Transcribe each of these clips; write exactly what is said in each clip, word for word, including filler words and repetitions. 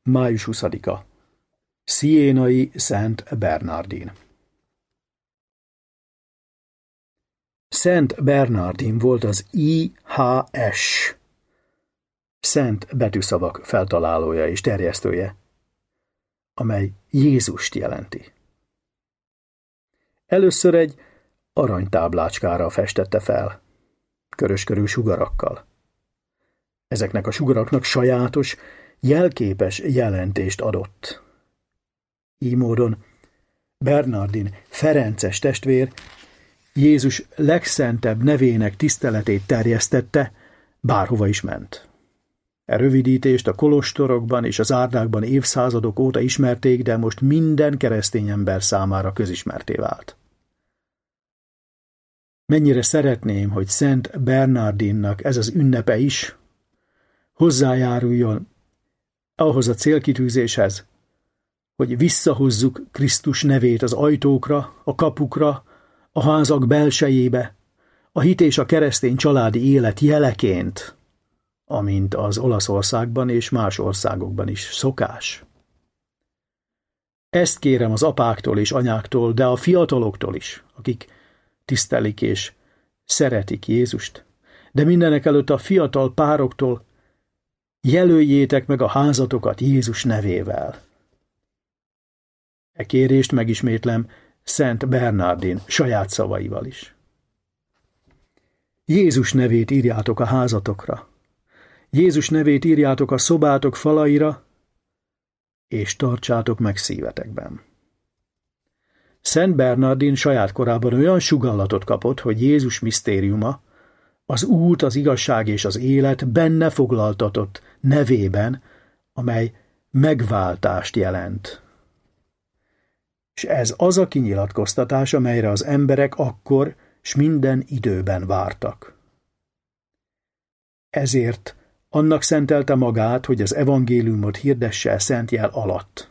május huszadika. Sienai Szent Bernardin. Szent Bernardin volt az I H S, szent betűszavak feltalálója és terjesztője, amely Jézust jelenti. Először egy aranytáblácskára festette fel, köröskörű sugarakkal. Ezeknek a sugaraknak sajátos, jelképes jelentést adott. Így módon Bernardin ferences testvér Jézus legszentebb nevének tiszteletét terjesztette, bárhova is ment. E rövidítést a kolostorokban és az árdákban évszázadok óta ismerték, de most minden keresztény ember számára közismerté vált. Mennyire szeretném, hogy Szent Bernardinnak ez az ünnepe is hozzájáruljon ahhoz a célkitűzéshez, hogy visszahozzuk Krisztus nevét az ajtókra, a kapukra, a házak belsejébe, a hit és a keresztény családi élet jeleként, amint az Olaszországban és más országokban is szokás. Ezt kérem az apáktól és anyáktól, de a fiataloktól is, akik tisztelik és szeretik Jézust, de mindenekelőtt a fiatal pároktól, jelöljétek meg a házatokat Jézus nevével. E kérést megismétlem Szent Bernardin saját szavaival is. Jézus nevét írjátok a házatokra, Jézus nevét írjátok a szobátok falaira, és tartsátok meg szívetekben. Szent Bernardin saját korában olyan sugallatot kapott, hogy Jézus misztériuma, az út, az igazság és az élet benne foglaltatott nevében, amely megváltást jelent. És ez az a kinyilatkoztatás, amelyre az emberek akkor s minden időben vártak. Ezért annak szentelte magát, hogy az evangéliumot hirdesse a szent jel alatt.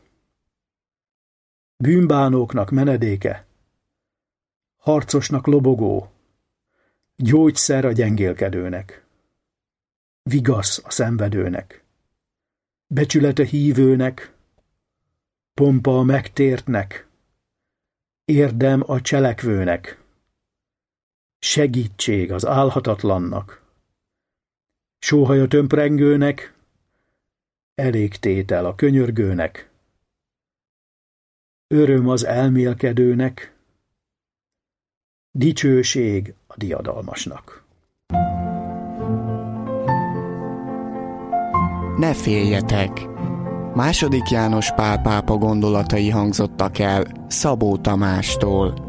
Bűnbánóknak menedéke, harcosnak lobogó, gyógyszer a gyengélkedőnek, vigasz a szenvedőnek, becsülete hívőnek, pompa a megtértnek, érdem a cselekvőnek, segítség az álhatatlannak, sóhaja tömprengőnek, elégtétel a könyörgőnek, öröm az elmélkedőnek, dicsőség a diadalmasnak. Ne féljetek! Második János Pál pápa gondolatai hangzottak el Szabó Tamástól.